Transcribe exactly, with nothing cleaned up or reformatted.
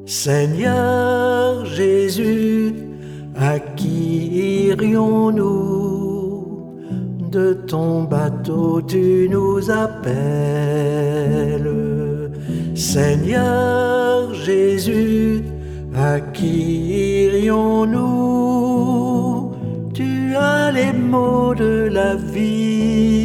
Seigneur Jésus, à qui irions-nous? De ton bateau tu nous appelles. Seigneur Jésus, à qui irions-nous? Tu as les mots de la vie.